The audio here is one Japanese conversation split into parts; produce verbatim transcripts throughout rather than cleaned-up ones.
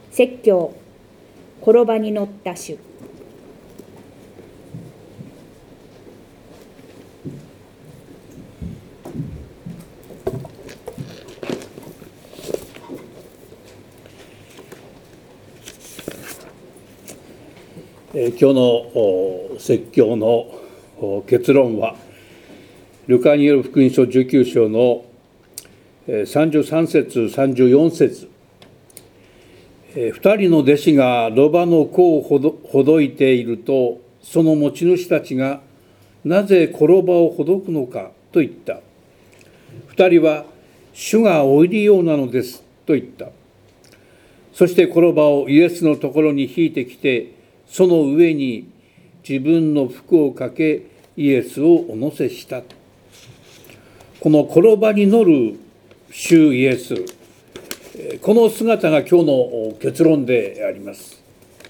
説教、転ばに乗った主。 今日の説教の結論は、ルカによる福音書じゅうきゅう章のさんじゅうさん節、さんじゅうよん節。二人の弟子がロバの甲をほどほどいていると、その持ち主たちがなぜ転ばをほどくのかと言った。二人は、主がおいりようなのですと言った。そして転ばをイエスのところに引いてきて、その上に自分の服をかけ、イエスをお乗せした。この転ばに乗る主イエス、この姿が今日の結論であります。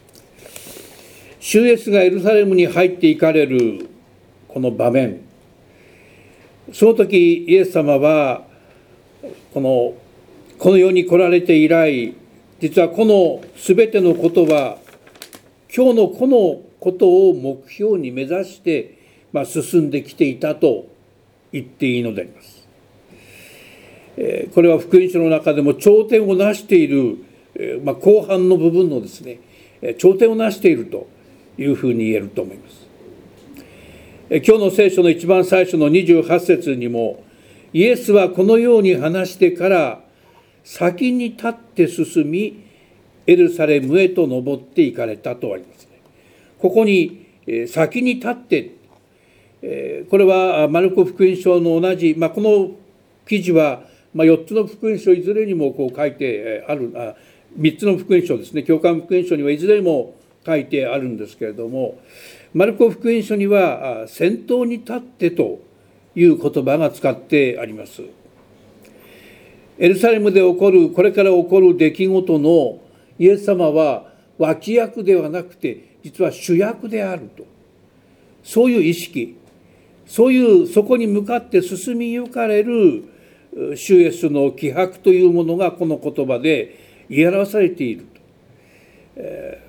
主イエスがエルサレムに入っていかれるこの場面、その時イエス様はこのこの世に来られて以来、実はこのすべてのことは今日のこのことを目標に目指して、まあ、進んできていたと言っていいのであります。これは福音書の中でも頂点を成している、まあ、後半の部分のですね、頂点を成しているというふうに言えると思います。今日の聖書の一番最初のにじゅうはち節にも、イエスはこのように話してから先に立って進み、エルサレムへと登っていかれたとありますね。ここに先に立って、これはマルコ福音書の同じ、まあ、この記事はよっつの福音書いずれにもこう書いてある、あみっつの福音書ですね、教会福音書にはいずれにも書いてあるんですけれども、マルコ福音書には先頭に立ってという言葉が使ってあります。エルサレムで起こる、これから起こる出来事のイエス様は脇役ではなくて、実は主役であると。そういう意識、そういうそこに向かって進みゆかれる主イエスの気迫というものがこの言葉で言い表されていると。え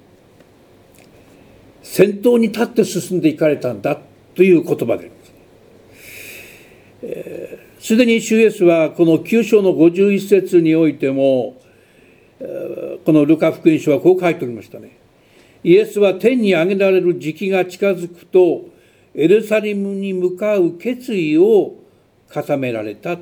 ー、先頭に立って進んでいかれたんだという言葉であります。えー、すでに主イエスはこのきゅう章のごじゅういち節においても、このルカ福音書はこう書いておりましたね。イエスは天に上げられる時期が近づくと、エルサレムに向かう決意を固められた。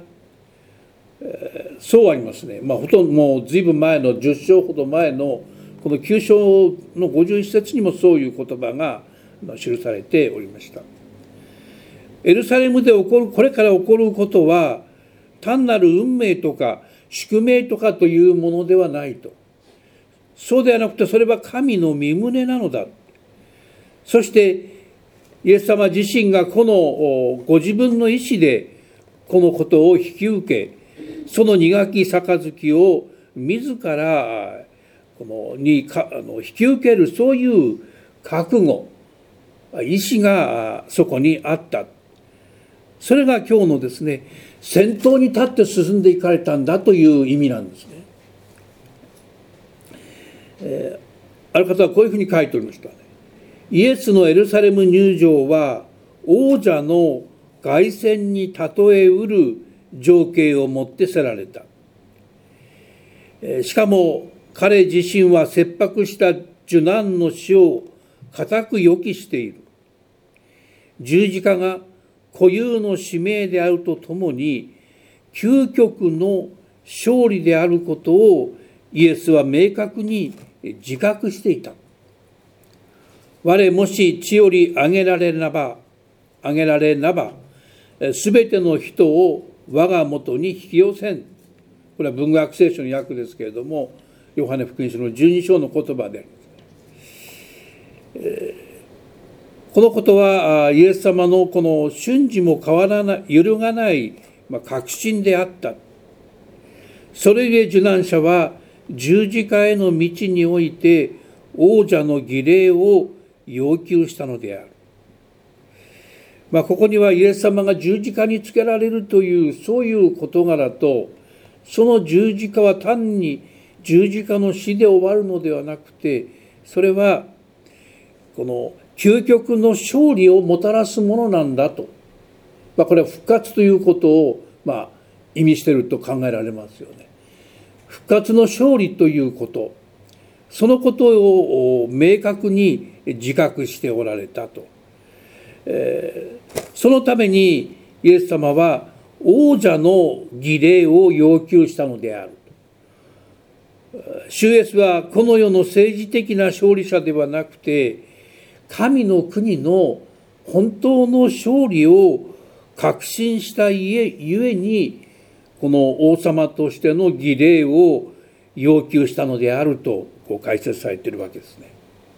そうありますね。まあ、ほとんどもう随分前のじゅっ章ほど前のこのきゅう章のごじゅういち節にもそういう言葉が記されておりました。エルサレムで起こる、これから起こることは単なる運命とか宿命とかというものではないと。そうではなくて、それは神の御胸なのだ。そしてイエス様自身がこのご自分の意志でこのことを引き受け、その苦き杯を自らこのにかあの引き受ける、そういう覚悟、意志がそこにあった。それが今日のですね、先頭に立って進んでいかれたんだという意味なんですね。えー、ある方はこういうふうに書いておりました。イエスのエルサレム入場は王者の凱旋に例えうる情景をもってせられた。しかも彼自身は切迫した受難の死を固く予期している。十字架が固有の使命であるとともに究極の勝利であることをイエスは明確に自覚していた。我もし地より上げられなば、上げられなば、すべての人を我が元に引き寄せん。これは文学聖書の訳ですけれども、ヨハネ福音書のじゅうに章の言葉であります。えー、このことはイエス様のこの瞬時も変わらない、揺るがない、まあ、確信であった。それゆえ受難者は十字架への道において王者の儀礼を要求したのである。まあ、ここにはイエス様が十字架につけられるというそういう事柄と、その十字架は単に十字架の死で終わるのではなくて、それはこの究極の勝利をもたらすものなんだと、まあ、これは復活ということをまあ意味していると考えられますよね。復活の勝利ということ、そのことを明確に自覚しておられたと、えー、そのためにイエス様は王者の儀礼を要求したのである。主イエスはこの世の政治的な勝利者ではなくて、神の国の本当の勝利を確信したゆえに、この王様としての儀礼を要求したのであるとこう解説されているわけですね。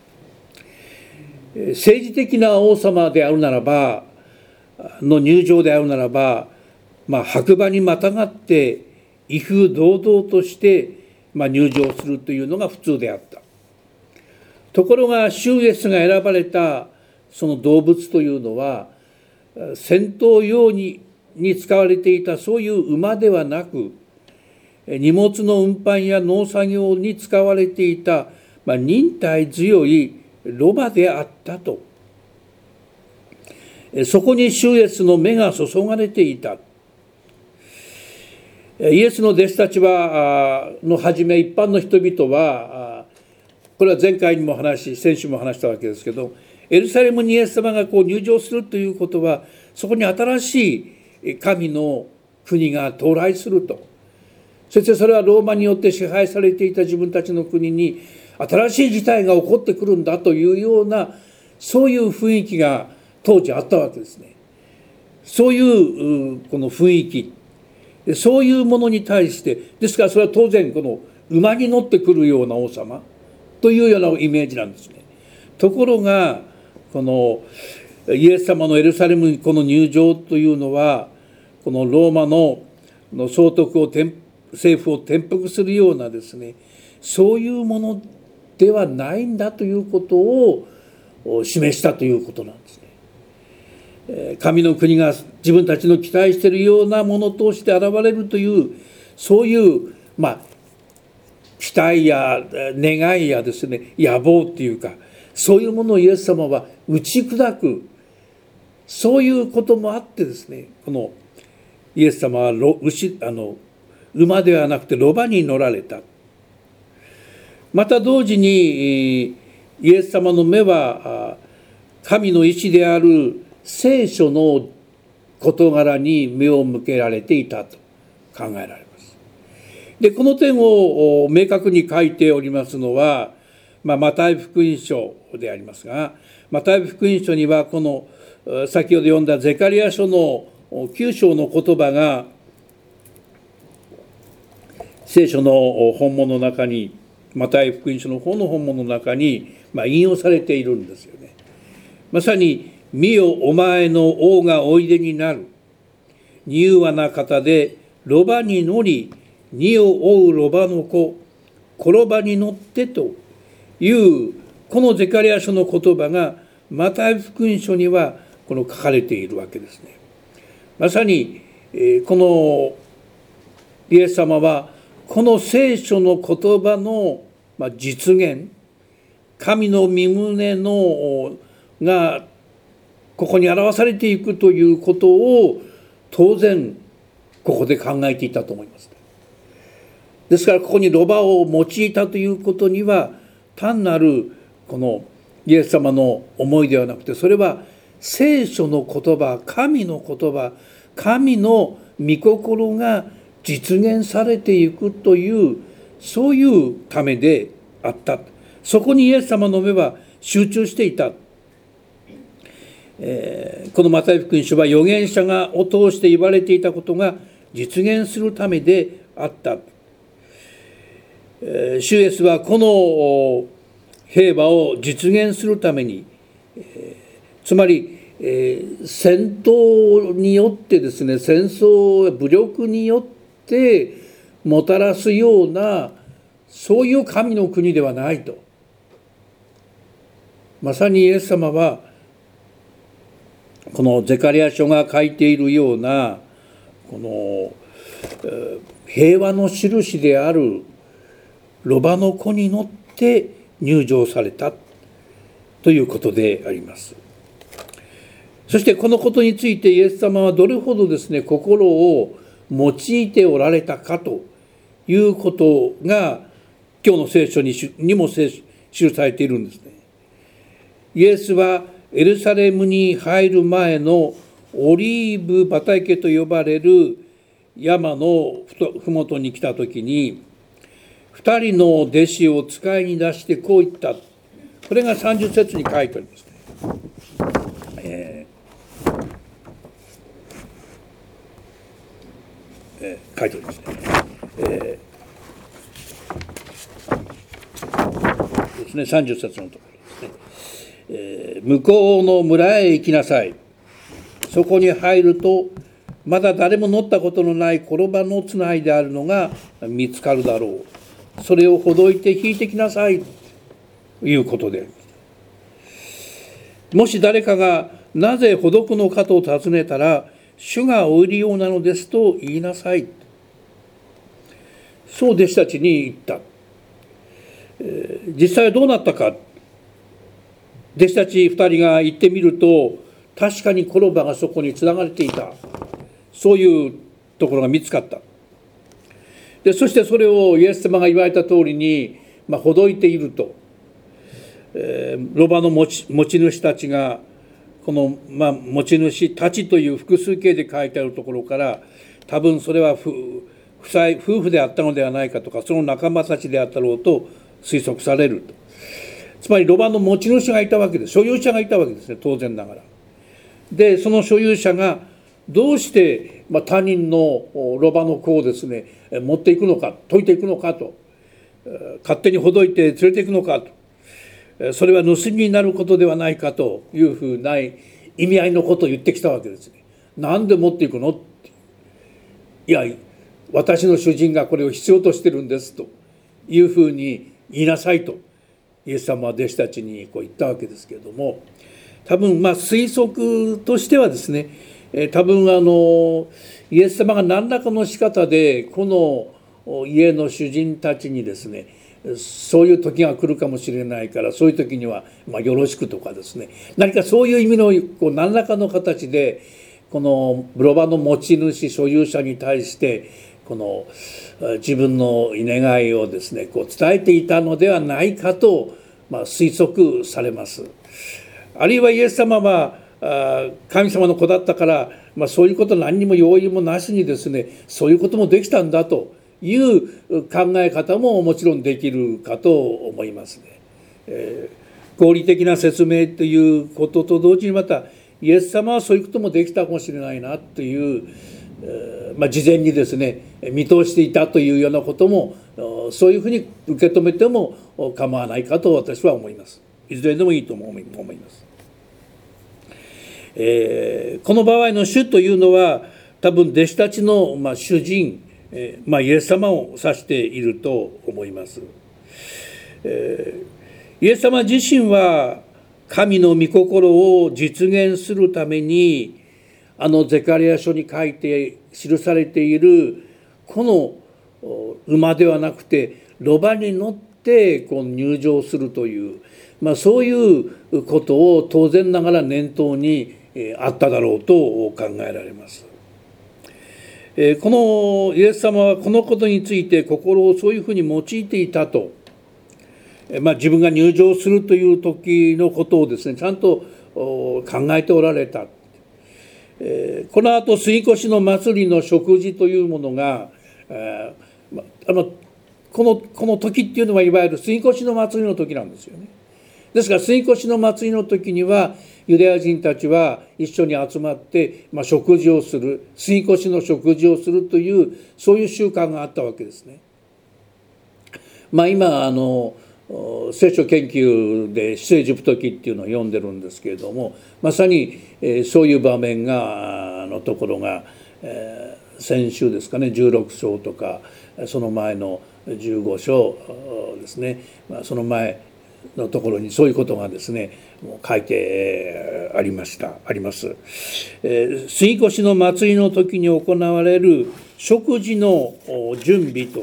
政治的な王様であるならばの入場であるならば、まあ、白馬にまたがって威風堂々として、まあ、入場するというのが普通であった。ところが主イエスが選ばれたその動物というのは、戦闘用にに使われていたそういう馬ではなく、荷物の運搬や農作業に使われていた、まあ、忍耐強いロバであったと。そこに主イエスの目が注がれていた。イエスの弟子たちはのはじめ一般の人々は、これは前回にも話し先週も話したわけですけど、エルサレムにイエス様がこう入場するということは、そこに新しい神の国が到来すると。そしてそれはローマによって支配されていた自分たちの国に新しい事態が起こってくるんだというような、そういう雰囲気が当時あったわけですね。そういうこの雰囲気、そういうものに対して、ですからそれは当然この馬に乗ってくるような王様というようなイメージなんですね。ところがこのイエス様のエルサレムにこの入場というのは、このローマの総督を政府を転覆するようなですね、そういうものではないんだということを示したということなんですね。神の国が自分たちの期待しているようなものとして現れるという、そういうまあ期待や願いやですね、野望っていうか、そういうものをイエス様は打ち砕く、そういうこともあってですね、このイエス様はロ牛あの馬ではなくてロバに乗られた。また同時にイエス様の目は神の意志である聖書の事柄に目を向けられていたと考えられます。で、この点を明確に書いておりますのは、まあ、マタイ福音書でありますが、マタイ福音書にはこの先ほど読んだゼカリヤ書のきゅう章の言葉が聖書の本物の中に、マタイ福音書の方の本物の中に、まあ、引用されているんですよね。まさに「見よお前の王がおいでになる。柔和な方でロバに乗り、荷を追うロバの子、転ばに乗って」というこのゼカリヤ書の言葉がマタイ福音書にはこの書かれているわけですね。まさにこのイエス様はこの聖書の言葉の実現、神の御胸のがここに表されていくということを当然ここで考えていたと思います。ですからここにロバを用いたということには単なるこのイエス様の思いではなくて、それは聖書の言葉、神の言葉、神の御心が実現されていくという、そういうためであった。そこにイエス様の目は集中していた。えー、このマタイ福音書は預言者がを通して言われていたことが実現するためであった。えー、主イエスはこの平和を実現するために、えー、つまり、えー、戦闘によってですね、戦争武力によってもたらすようなそういう神の国ではないと。まさにイエス様はこのゼカリヤ書が書いているようなこの平和の印であるロバの子に乗って入場されたということであります。そしてこのことについてイエス様はどれほどですね、心を用いておられたかということが今日の聖書ににも記されているんですね。イエスはエルサレムに入る前のオリーブ畑と呼ばれる山のふもとに来たときに、二人の弟子を使いに出してこう言った。これがさんじゅっ節に書いてありますね。えーえー、書いてありますね。えー、ですね、さんじゅっ節のところですね。えー、向こうの村へ行きなさい。そこに入ると、まだ誰も乗ったことのない転ばのつないであるのが見つかるだろう。それをほどいて引いてきなさいということであります。もし誰かがなぜほどくのかと尋ねたら、主がおいるようなのですと言いなさい。そう弟子たちに言った。えー、実際はどうなったか。弟子たち二人が行ってみると、確かに転ばがそこにつながれていた。そういうところが見つかった。でそしてそれをイエス様が言われた通りに、まあ、ほどいていると、えー、ロバの持ち、持ち主たちがこの、まあ、持ち主たちという複数形で書いてあるところから、多分それは夫妻夫婦であったのではないかとか、その仲間たちであったろうと推測されると。つまりロバの持ち主がいたわけです。所有者がいたわけですね、当然ながら。でその所有者がどうして、まあ、他人のロバの子をですね持っていくのか、解いていくのかと、勝手にほどいて連れていくのかと、それは盗みになることではないかというふうな意味合いのことを言ってきたわけですね。なんで持っていくのって、いや私の主人がこれを必要としてるんですというふうに言いなさいとイエス様は弟子たちにこう言ったわけですけれども、多分まあ推測としてはですね、えー、多分あのイエス様が何らかの仕方でこの家の主人たちにですね、そういう時が来るかもしれないから、そういう時にはまあよろしくとかですね、何かそういう意味のこう何らかの形でこのロバの持ち主所有者に対してこの自分の願いをですねこう伝えていたのではないかと、まあ、推測されます。あるいはイエス様は神様の子だったから、まあ、そういうこと何にも用意もなしにですねそういうこともできたんだという考え方ももちろんできるかと思いますね。えー、合理的な説明ということと同時にまたイエス様はそういうこともできたかもしれないなという、えーまあ、事前にですね見通していたというようなこともそういうふうに受け止めても構わないかと私は思います。いずれでもいいと思います。えー、この場合の主というのは多分弟子たちの、まあ、主人、えーまあ、イエス様を指していると思います。えー、イエス様自身は神の御心を実現するためにあのゼカリヤ書に書いて記されているこの馬ではなくてロバに乗ってこう入場するという、まあ、そういうことを当然ながら念頭にあっただろうと考えられます。このイエス様はこのことについて心をそういうふうに用いていたと、まあ、自分が入場するという時のことをですねちゃんと考えておられた。このあと杉越の祭りの食事というものがあのこのこの時っていうのはいわゆる杉越の祭りの時なんですよね。ですから杉越の祭りの時にはユダヤ人たちは一緒に集まって、まあ、食事をする、杉越の食事をするというそういう習慣があったわけですね。まあ、今あの聖書研究で出エジプト記っていうのを読んでるんですけれども、まさに、えー、そういう場面がのところが、えー、先週ですかねじゅうろく章とかその前のじゅうご章ですね、まあ、その前のところにそういうことがですね書いてありましたあります。えー、杉越の祭りの時に行われる食事の準備と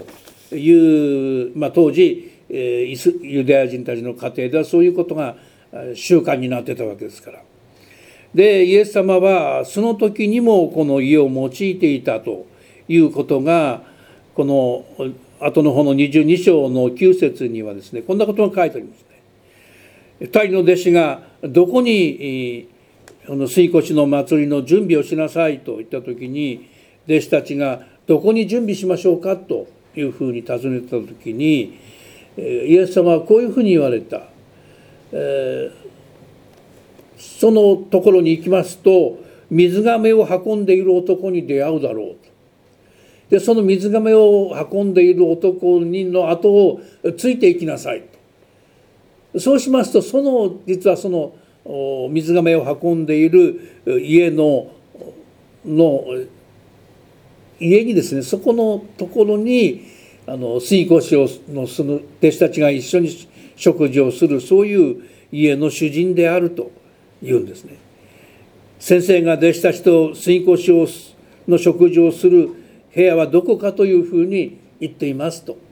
いう、まあ、当時イスユダヤ人たちの家庭ではそういうことが習慣になってたわけですから。でイエス様はその時にもこの家を用いていたということがこの後の方のにじゅうに章のきゅう節にはですねこんなことが書いてありますね。二人の弟子がどこにこの杉越の祭りの準備をしなさいと言った時に弟子たちがどこに準備しましょうかというふうに尋ねた時にイエス様はこういうふうに言われた。えーそのところに行きますと水がめを運んでいる男に出会うだろうと。でその水がめを運んでいる男の後をついていきなさいと。そうしますとその実はその水がめを運んでいる家のの家にですねそこのところにあの杉越をの住む弟子たちが一緒に食事をするそういう家の主人であると言うんですね。先生が弟子たちと杉越をの食事をする部屋はどこかというふうに言っていますと。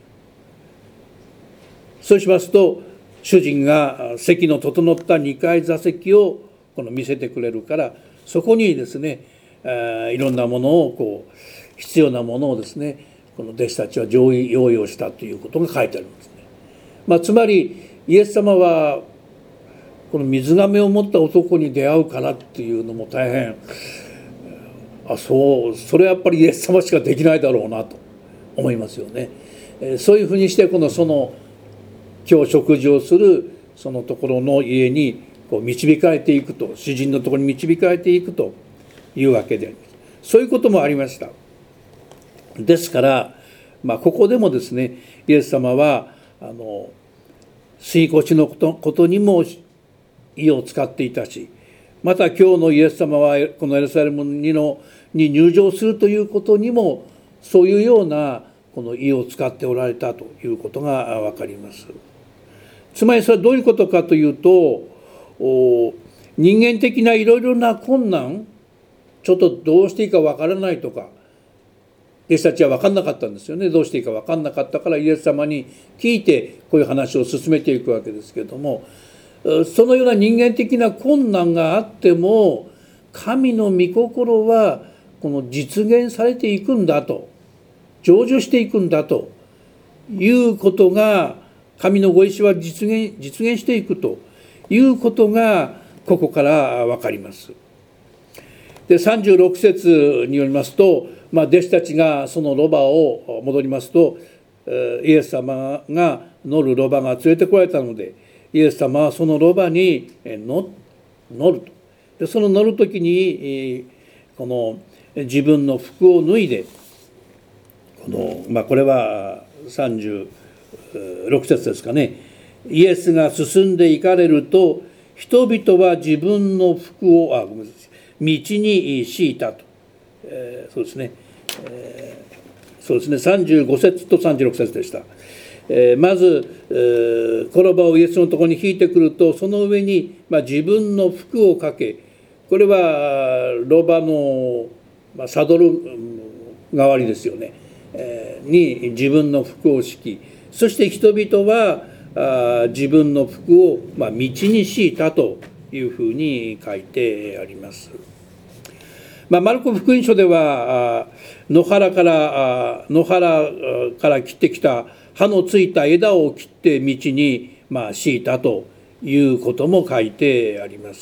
そうしますと主人が席の整ったにかい座席をこの見せてくれるからそこにですねいろんなものをこう必要なものをですねこの弟子たちは用意用意をしたということが書いてあるんですね。まあ、つまりイエス様はこの水がめを持った男に出会うからっていうのも大変あそうそれはやっぱりイエス様しかできないだろうなと思いますよね。そういうふうにしてこのその今日食事をするそのところの家にこう導かれていくと主人のところに導かれていくというわけであります。そういうこともありました。ですから、まあ、ここでもですねイエス様はあの杉越のことことにも意を使っていたしまた今日のイエス様はこのエルサレムにのに入場するということにもそういうようなこの意を使っておられたということが分かります。つまりそれはどういうことかというと人間的ないろいろな困難ちょっとどうしていいか分からないとか弟子たちは分かんなかったんですよね。どうしていいか分かんなかったからイエス様に聞いてこういう話を進めていくわけですけれどもそのような人間的な困難があっても神の御心はこの実現されていくんだと成就していくんだということが神のご意志は実現、実現していくということがここから分かります。でさんじゅうろく節によりますと、まあ、弟子たちがそのロバを戻りますとイエス様が乗るロバが連れてこられたのでイエス様はそのロバに乗ると。でその乗る時にこの自分の服を脱いでこの、まあ、これはさんじゅうろく節ですかね。イエスが進んで行かれると人々は自分の服をあごめんなさい道に敷いたと、えー、そうですね、えー、そうですねさんじゅうご節とさんじゅうろく節でした。えー、まず、えー、この場をイエスのところに引いてくるとその上に、まあ、自分の服をかけこれはロバの、まあ、サドル代わりですよね、えー、に自分の服を敷きそして人々はあ自分の服を、まあ、道に敷いたというふうに書いてあります。まあ、マルコ福音書では野原から野原から切ってきた葉のついた枝を切って道にまあ敷いたということも書いてあります。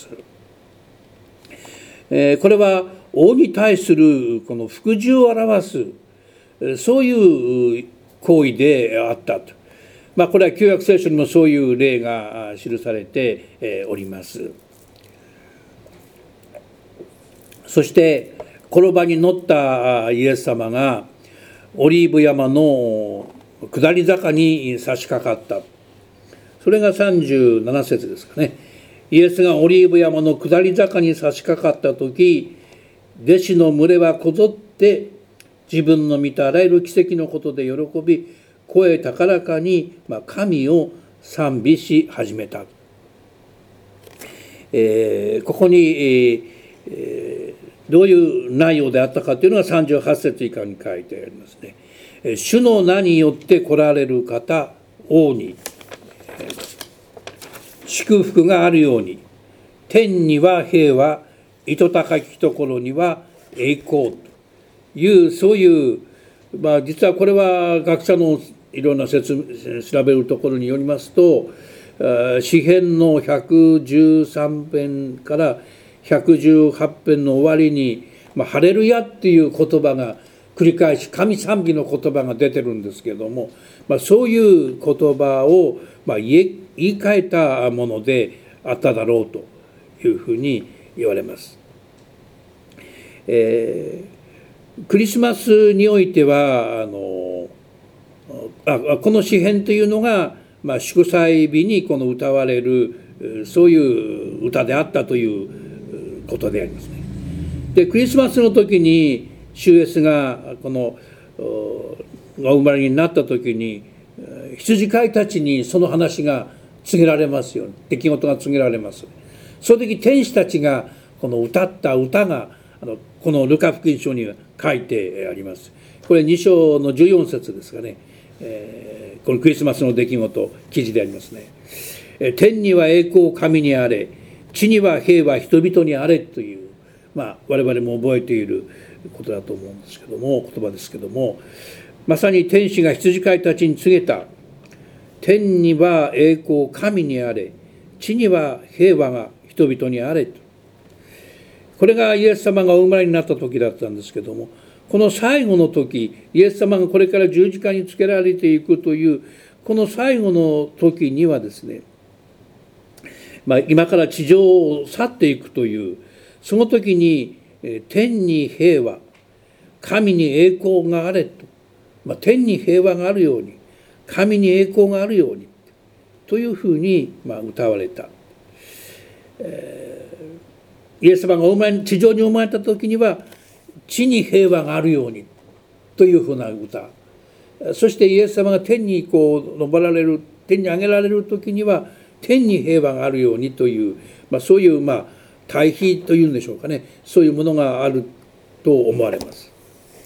えー、これは王に対するこの服従を表すそういう行為であったと。まあ、これは旧約聖書にもそういう例が記されております。そしてこの場に乗ったイエス様がオリーブ山の下り坂に差し掛かった。それがさんじゅうなな節ですかね。イエスがオリーブ山の下り坂に差し掛かった時弟子の群れはこぞって自分の見たあらゆる奇跡のことで喜び声高らかに神を賛美し始めた。えー、ここに、えー、どういう内容であったかというのがさんじゅうはち節以下に書いてありますね。 主の名によって来られる方王に祝福があるように、天には平和、糸高きところには栄光という、そういう、まあ、実はこれは学者のいろんな説調べるところによりますと、詩編のひゃくじゅうさん編からひゃくじゅうはち編の終わりに、まあ、ハレルヤっていう言葉が繰り返し神賛美の言葉が出てるんですけれども、まあ、そういう言葉を、まあ、言い言い換えたものであっただろうというふうに言われます。えー、クリスマスにおいてはあのあこの詩編というのが、まあ、祝祭日にこの歌われるそういう歌であったということでありますね。でクリスマスの時に主イエスがこのお生まれになった時に羊飼いたちにその話が告げられますよ。出来事が告げられます。その時天使たちがこの歌った歌があのこのルカ福音書に書いてあります。これに章のじゅうよん節ですかね、えー、このクリスマスの出来事記事でありますね。天には栄光神にあれ、地には平和人々にあれという、まあ、我々も覚えていることだと思うんですけども、言葉ですけども、まさに天使が羊飼いたちに告げた、天には栄光神にあれ、地には平和が人々にあれと。これがイエス様がお生まれになった時だったんですけども、この最後の時、イエス様がこれから十字架につけられていくというこの最後の時にはですね、まあ、今から地上を去っていくというその時に天に平和、神に栄光があれと、まあ、天に平和があるように神に栄光があるようにというふうにまあ歌われた、えー、イエス様がお生まれ地上に生まれた時には地に平和があるようにというふうな歌、そしてイエス様が天にこう昇られる、天に上げられる時には天に平和があるようにという、まあ、そういうまあ対比というんでしょうかね、そういうものがあると思われます。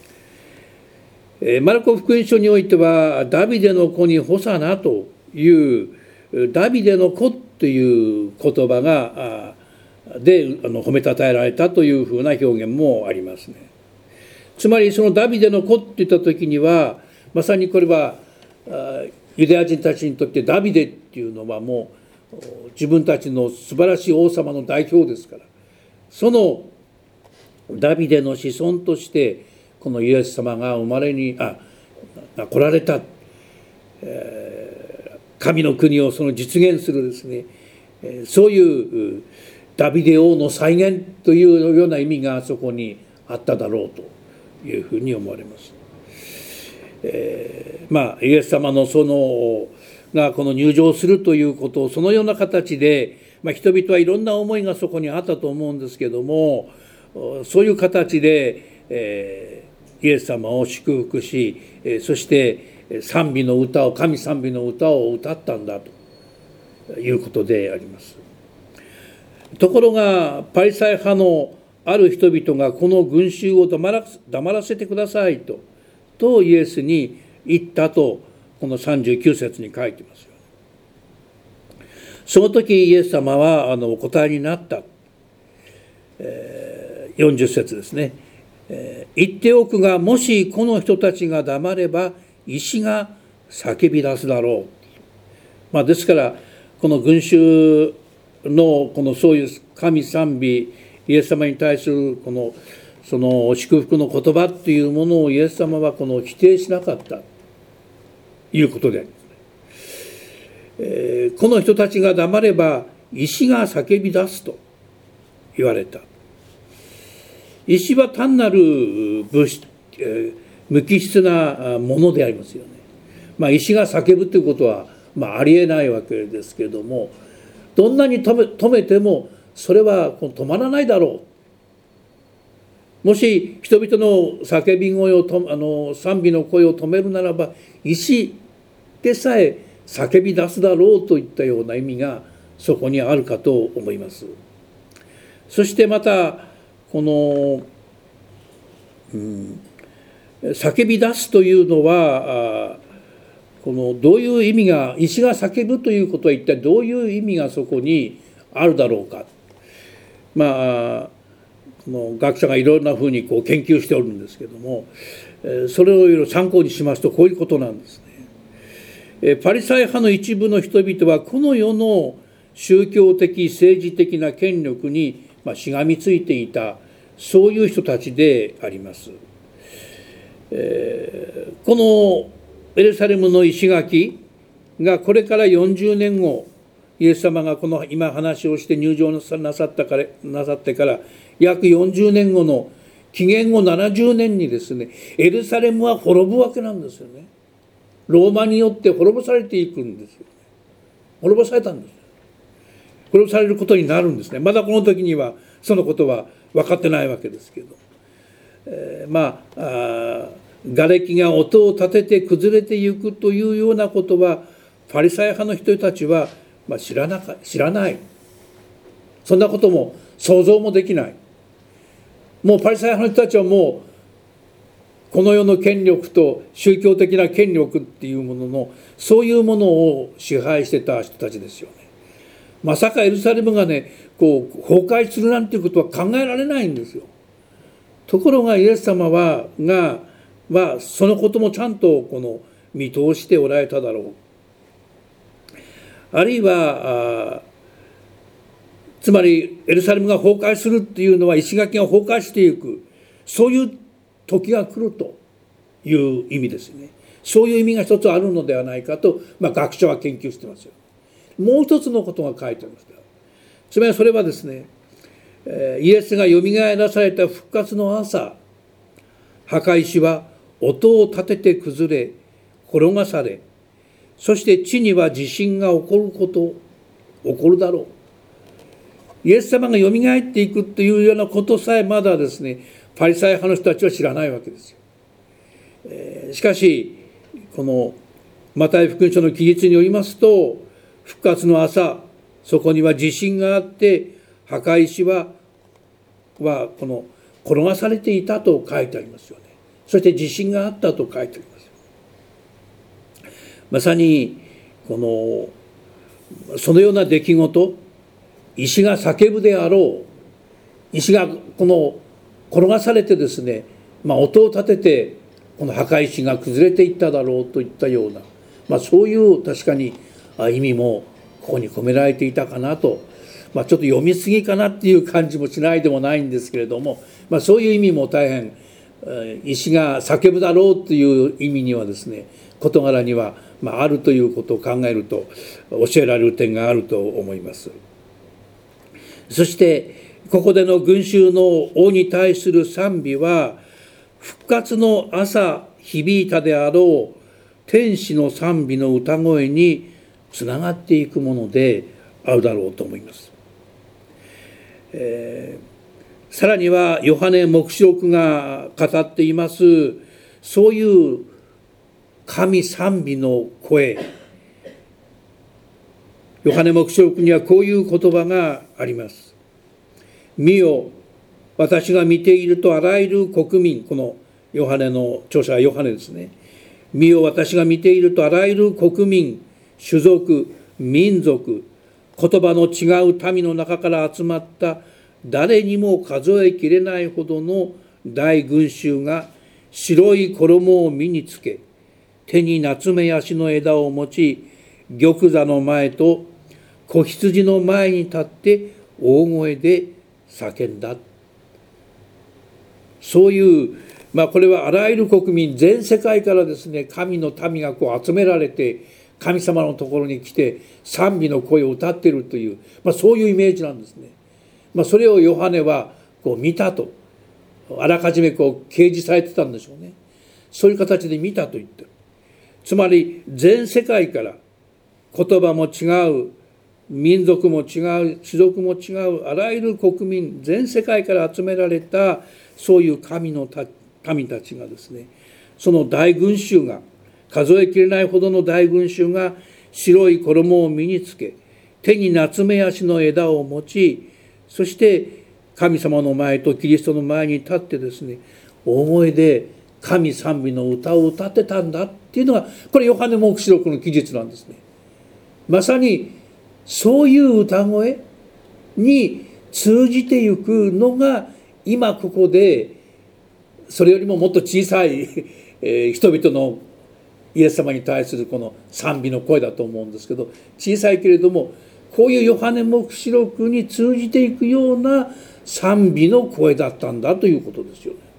マルコ福音書においてはダビデの子にホサナというダビデの子という言葉がであの褒めたたえられたというふうな表現もありますね。つまりそのダビデの子といった時にはまさにこれはユダヤ人たちにとってダビデっていうのはもう自分たちの素晴らしい王様の代表ですから、そのダビデの子孫としてこのイエス様が生まれにあ来られた、えー、神の国をその実現するですね、えー、そういうダビデ王の再現というような意味がそこにあっただろうというふうに思われます。えー、まあイエス様のそのがこの入場するということをそのような形で、まあ、人々はいろんな思いがそこにあったと思うんですけども、そういう形で、えー、イエス様を祝福し、そして賛美の歌を神賛美の歌を歌ったんだということであります。ところがパリサイ派のある人々がこの群衆を黙ら、黙らせてくださいととイエスに言ったとこのさんじゅうきゅう節に書いてますよ。その時イエス様はあのお答えになった、えー、よんじゅう節ですね、えー、言っておくがもしこの人たちが黙れば石が叫び出すだろう、まあ、ですからこの群衆のこのそういう神賛美イエス様に対するこのその祝福の言葉っていうものをイエス様はこの否定しなかったということであります、えー、この人たちが黙れば石が叫び出すと言われた。石は単なる物質、えー、無機質なものでありますよね。まあ、石が叫ぶということは、まあ、ありえないわけですけれども、どんなに止め、止めてもそれは止まらないだろう。もし人々の叫び声をとあの賛美の声を止めるならば石でさえ叫び出すだろうといったような意味がそこにあるかと思います。そしてまたこの、うん、 叫び出すというのはこのどういう意味が、石が叫ぶということは一体どういう意味がそこにあるだろうか。まあこの学者がいろんなふうにこう研究しておるんですけども、それをいろいろ参考にしますとこういうことなんですね。パリサイ派の一部の人々はこの世の宗教的政治的な権力にしがみついていた、そういう人たちであります。えー、このエルサレムの石垣がこれからよんじゅうねんご、イエス様がこの今話をして入場なさったからなさってから約よんじゅうねんごの紀元後ななじゅうねんにですね、エルサレムは滅ぶわけなんですよね。ローマによって滅ぼされていくんですよ。滅ぼされたんです。滅ぼされることになるんですね。まだこの時にはそのことは分かってないわけですけど、えー、まああ瓦礫が音を立てて崩れていくというようなことはパリサイ派の人たちは、まあ、知らなか知らない。そんなことも想像もできない。もうパリサイ派の人たちはもうこの世の権力と宗教的な権力っていうもののそういうものを支配してた人たちですよね。まさかエルサレムがねこう崩壊するなんていうことは考えられないんですよ。ところがイエス様はがはそのこともちゃんとこの見通しておられただろう。あるいはあつまりエルサレムが崩壊するっていうのは石垣が崩壊していく、そういう時が来るという意味ですね。そういう意味が一つあるのではないかと、まあ、学者は研究してますよ。もう一つのことが書いてあります。つまりそれはですね、イエスがよみがえらされた復活の朝、墓石は音を立てて崩れ転がされ、そして地には地震が起こること起こるだろう。イエス様がよみがえっていくというようなことさえまだですねパリサイ派の人たちは知らないわけですよ。えー、しかしこのマタイ福音書の記述によりますと、復活の朝そこには地震があって墓石ははこの転がされていたと書いてありますよね。そして地震があったと書いてあります。まさにこのそのような出来事、石が叫ぶであろう、石がこの転がされてですね、まあ、音を立ててこの墓石が崩れていっただろうといったような、まあ、そういう確かに意味もここに込められていたかなと、まあ、ちょっと読みすぎかなっていう感じもしないでもないんですけれども、まあ、そういう意味も大変石が叫ぶだろうという意味にはですね事柄にはまああるということを考えると教えられる点があると思います。そしてここでの群衆の王に対する賛美は復活の朝響いたであろう天使の賛美の歌声につながっていくものであるだろうと思います。えーさらにはヨハネ黙示録が語っていますそういう神賛美の声、ヨハネ黙示録にはこういう言葉があります。見よ、私が見ているとあらゆる国民、このヨハネの著者はヨハネですね。見よ、私が見ているとあらゆる国民、種族、民族、言葉の違う民の中から集まった誰にも数えきれないほどの大群衆が白い衣を身につけ、手にナツメヤシの枝を持ち、玉座の前と子羊の前に立って大声で叫んだ。そういう、まあこれはあらゆる国民全世界からですね神の民がこう集められて神様のところに来て賛美の声を歌っているという、まあ、そういうイメージなんですね。まあ、それをヨハネはこう見たと、あらかじめこう掲示されてたんでしょうね。そういう形で見たと言ってる。つまり全世界から言葉も違う、民族も違う、種族も違う、あらゆる国民全世界から集められたそういう神の民たちがですね、その大群衆が数えきれないほどの大群衆が白い衣を身につけ、手にナツメヤシの枝を持ち、そして神様の前とキリストの前に立ってですね大声で神賛美の歌を歌ってたんだっていうのが、これヨハネ黙示録の記述なんですね。まさにそういう歌声に通じていくのが今ここで、それよりももっと小さい人々のイエス様に対するこの賛美の声だと思うんですけど、小さいけれどもこういうヨハネ黙示録に通じていくような賛美の声だったんだということですよね。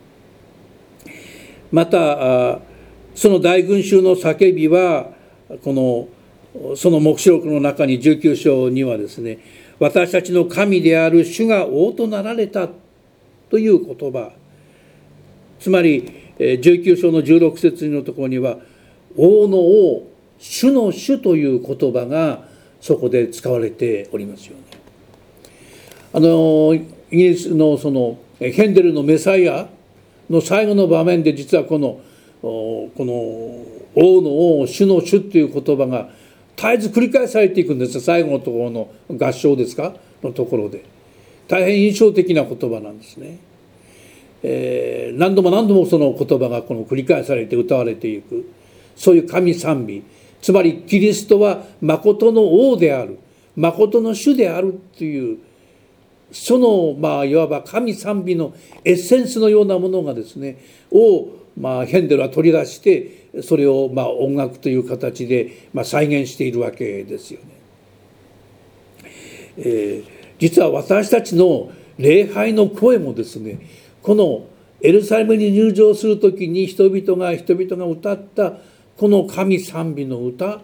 またその大群衆の叫びは、このその黙示録の中にじゅうきゅう章にはですね、私たちの神である主が王となられたという言葉、つまりじゅうきゅう章のじゅうろく節のところには王の王、主の主という言葉がそこで使われておりますよね。あのイギリスのそのヘンデルのメサイアの最後の場面で、実はこのこの王の王、主の主という言葉が絶えず繰り返されていくんです。最後のところの合唱ですかのところで大変印象的な言葉なんですね。えー、何度も何度もその言葉がこの繰り返されて歌われていく、そういう神賛美、つまりキリストは誠の王である、誠の主であるという、そのまあいわば神賛美のエッセンスのようなものがですねを、まあ、ヘンデルは取り出して、それをまあ音楽という形でまあ再現しているわけですよね。えー、実は私たちの礼拝の声もですね、このエルサレムに入場するときに人々が人々が歌ったこの神賛美の歌、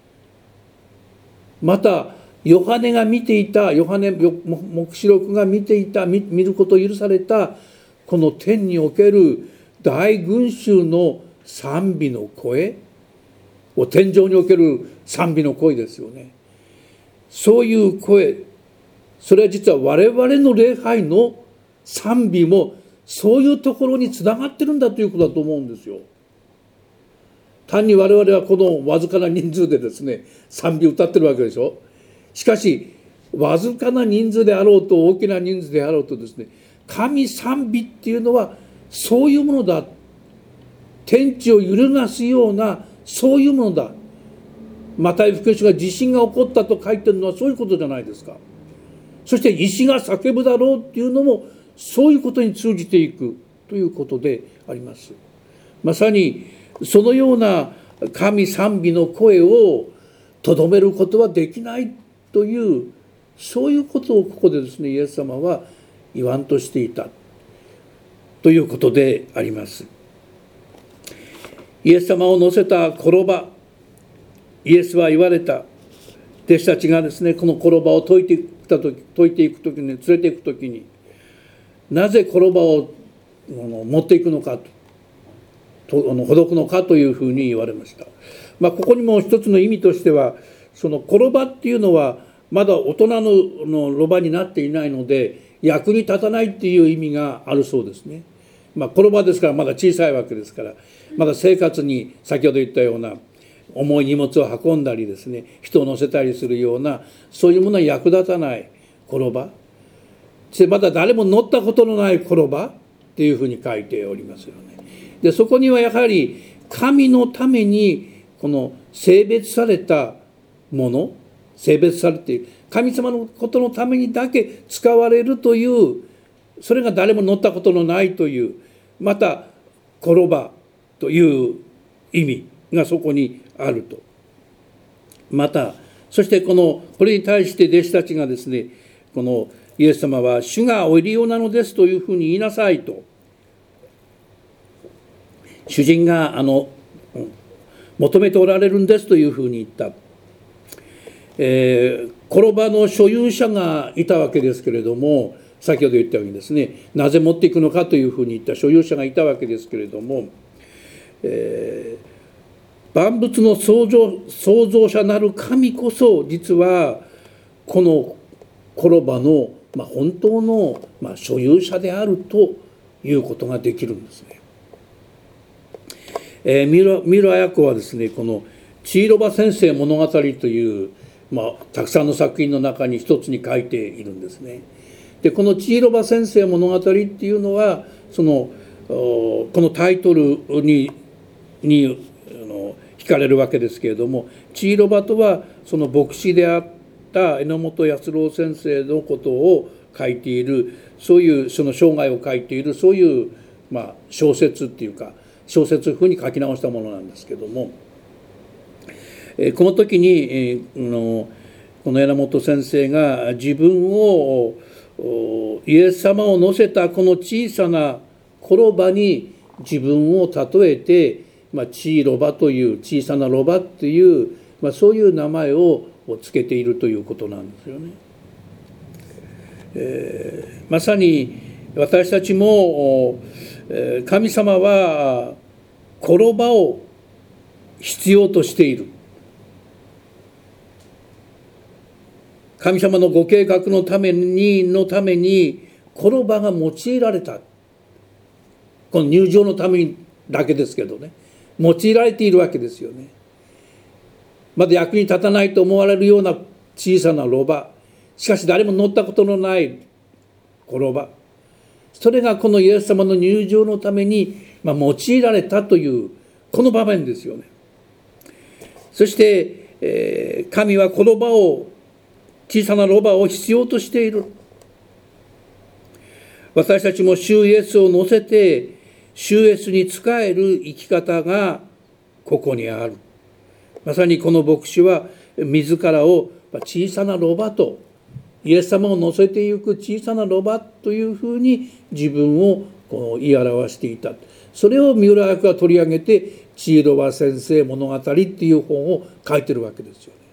またヨハネが見ていた、ヨハネ黙示録が見ていた、見ることを許されたこの天における大群衆の賛美の声を、天上における賛美の声ですよね。そういう声、それは実は我々の礼拝の賛美もそういうところにつながってるんだということだと思うんですよ。単に我々はこのわずかな人数でですね賛美を歌ってるわけでしょ。しかしわずかな人数であろうと大きな人数であろうとですね、神賛美っていうのはそういうものだ。天地を揺るがすようなそういうものだ。マタイ福音書が地震が起こったと書いてるのはそういうことじゃないですか。そして石が叫ぶだろうっていうのもそういうことに通じていくということであります。まさにそのような神賛美の声をとどめることはできないという、そういうことをここでですねイエス様は言わんとしていたということであります。イエス様を乗せた転ば、イエスは言われた。弟子たちがですねこの転ばを解いていった時、解いていく時に、連れていく時に、なぜ転ばを持っていくのかと、とほどくのかというふうに言われました。まあ、ここにも一つの意味としては、その転ばっていうのはまだ大人ののロバになっていないので役に立たないっていう意味があるそうですね。まあ、転ばですからまだ小さいわけですから、まだ生活に先ほど言ったような重い荷物を運んだりですね、人を乗せたりするようなそういうものは役立たない転ば、まだ誰も乗ったことのない転ばっていうふうに書いておりますよね。でそこにはやはり神のためにこの性別されたもの、性別されている神様のことのためにだけ使われるという、それが誰も乗ったことのないという、また転ばという意味がそこにあると。またそしてこのこれに対して弟子たちがですね、このイエス様は主がお入りようなのですというふうに言いなさいと、主人があの求めておられるんですというふうに言った。えー、転ばの所有者がいたわけですけれども、先ほど言ったようにですね、なぜ持っていくのかというふうに言った所有者がいたわけですけれども、えー、万物の創造、創造者なる神こそ実はこの転ばの、まあ、本当の、まあ、所有者であるということができるんですね。えー、三浦、三浦綾子はですね、この千尋場先生物語という、まあ、たくさんの作品の中に一つに書いているんですね。でこの千尋場先生物語っていうのは、そのこのタイトルににあの惹かれるわけですけれども、チーロバとはその牧師であった榎本康郎先生のことを書いている、そういうその生涯を書いている、そういう、まあ、小説っていうか小説風に書き直したものなんですけども、この時にのこの榎本先生が自分をイエス様を乗せたこの小さな転ばに自分を例えて、まあ、チーロバという小さなロバっていう、まあ、そういう名前をつけているということなんですよね。えー、まさに私たちも神様は転ばを必要としている。神様のご計画のためにのために転ばが用いられた。この入場のためにだけですけどね、用いられているわけですよね。まだ役に立たないと思われるような小さなロバ、しかし誰も乗ったことのない転ば、それがこのイエス様の入場のために、まあ、用いられたというこの場面ですよね。そして、えー、神はこの場を小さなロバを必要としている。私たちも主イエスを乗せて主イエスに仕える生き方がここにある。まさにこの牧師は自らを小さなロバと、イエス様を乗せていく小さなロバというふうに自分をこう言い表していた。それを三浦学が取り上げて「チーロバ先生物語」っていう本を書いてるわけですよね。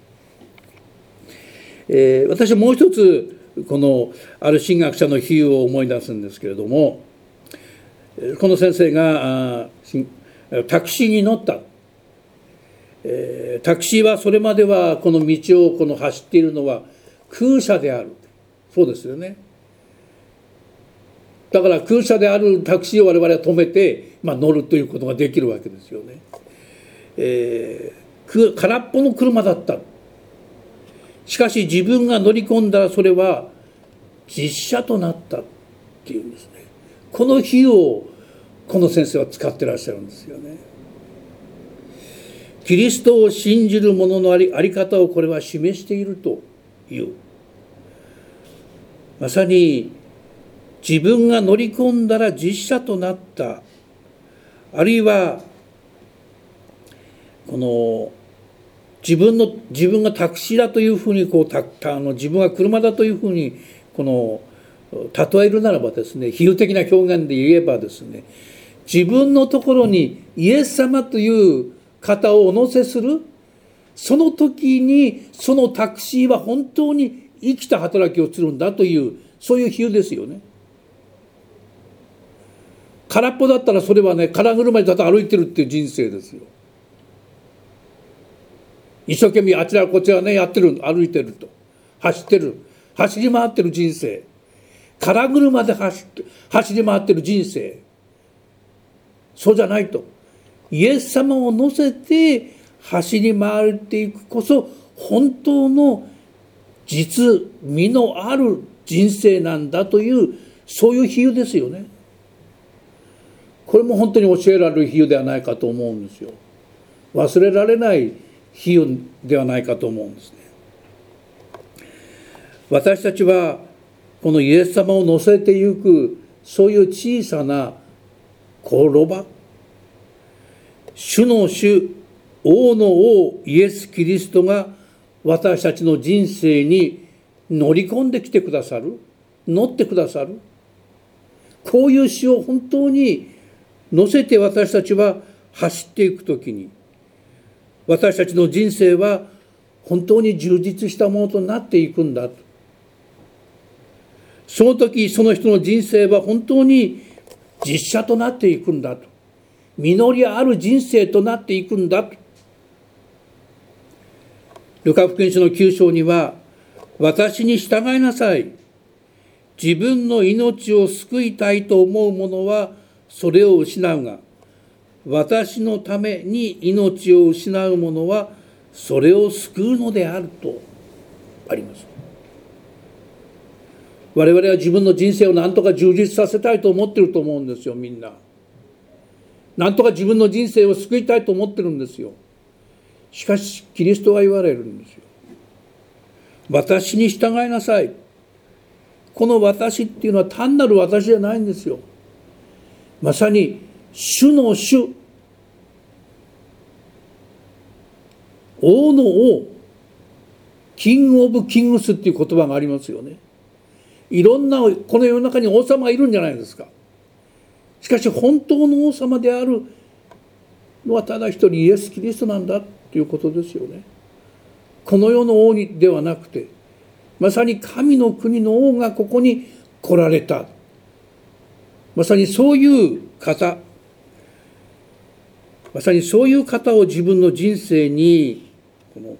えー、私はもう一つこのある神学者の比喩を思い出すんですけれども、この先生がタクシーに乗った。えー、タクシーはそれまではこの道をこの走っているのは空車である。そうですよね。だから空車であるタクシーを我々は止めて、まあ、乗るということができるわけですよね。えー、空っぽの車だった。しかし自分が乗り込んだらそれは実車となったっていうんですね。この比喩をこの先生は使ってらっしゃるんですよね。キリストを信じる者のあり、あり方をこれは示しているという。まさに自分が乗り込んだら実車となった。あるいはこの自分の自分がタクシーだというふうにこうたあの自分が車だというふうにこの例えるならばですね、比喩的な表現で言えばですね、自分のところにイエス様という方をお乗せする、その時にそのタクシーは本当に生きた働きをするんだという、そういう比喩ですよね。空っぽだったらそれはね、空車でただ歩いてるっていう人生ですよ。一生懸命あちらこちらねやってる、歩いてると、走ってる、走り回ってる人生、空車で走って走り回ってる人生、そうじゃないと、イエス様を乗せて走り回っていくこそ本当の実味のある人生なんだという、そういう比喩ですよね。これも本当に教えられる比喩ではないかと思うんですよ。忘れられない比喩ではないかと思うんですね。私たちはこのイエス様を乗せてゆく、そういう小さな転ば、主の主、王の王イエス・キリストが私たちの人生に乗り込んできてくださる、乗ってくださる、こういう主を本当に乗せて私たちは走っていくときに、私たちの人生は本当に充実したものとなっていくんだと。その時その人の人生は本当に実写となっていくんだと。実りある人生となっていくんだと。ルカ福音書のきゅう章には、私に従いなさい。自分の命を救いたいと思う者はそれを失うが、私のために命を失う者はそれを救うのであるとあります。 我々は自分の人生を何とか充実させたいと思ってると思うんですよ、みんな。何とか自分の人生を救いたいと思ってるんですよ。しかしキリストは言われるんですよ。私に従いなさい。この私っていうのは単なる私じゃないんですよ。まさに主の主、王の王、キングオブキングスっていう言葉がありますよね。いろんなこの世の中に王様がいるんじゃないですか。しかし本当の王様であるのはただ一人イエス・キリストなんだということですよね。この世の王にではなくて、まさに神の国の王がここに来られた。まさにそういう方、まさにそういう方を自分の人生にこの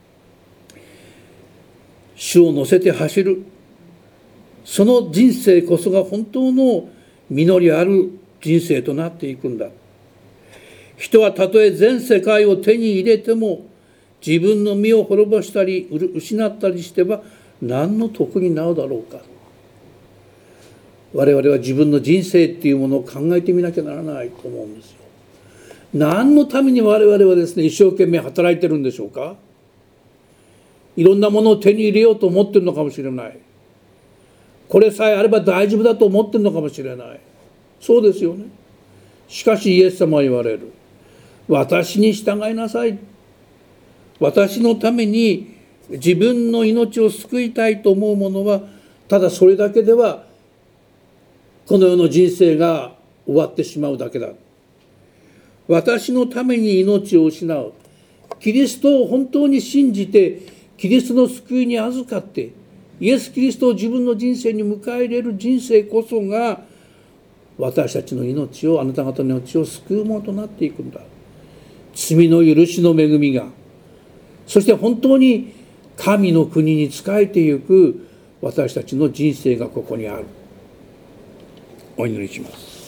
主を乗せて走る、その人生こそが本当の実りある人生となっていくんだ。人はたとえ全世界を手に入れても自分の身を滅ぼしたり失ったりしては何の得になるだろうか。我々は自分の人生っていうものを考えてみなきゃならないと思うんですよ。何のために我々はですね、一生懸命働いてるんでしょうか。いろんなものを手に入れようと思ってるのかもしれない。これさえあれば大丈夫だと思ってるのかもしれない。そうですよね。しかしイエス様は言われる。私に従いなさい。私のために自分の命を救いたいと思う者は、ただそれだけではこの世の人生が終わってしまうだけだ。私のために命を失う。キリストを本当に信じて、キリストの救いに預かって、イエス・キリストを自分の人生に迎え入れる人生こそが、私たちの命を、あなた方の命を救うものとなっていくんだ。罪の許しの恵みが、そして本当に神の国に仕えていく私たちの人生がここにある。お祈りします。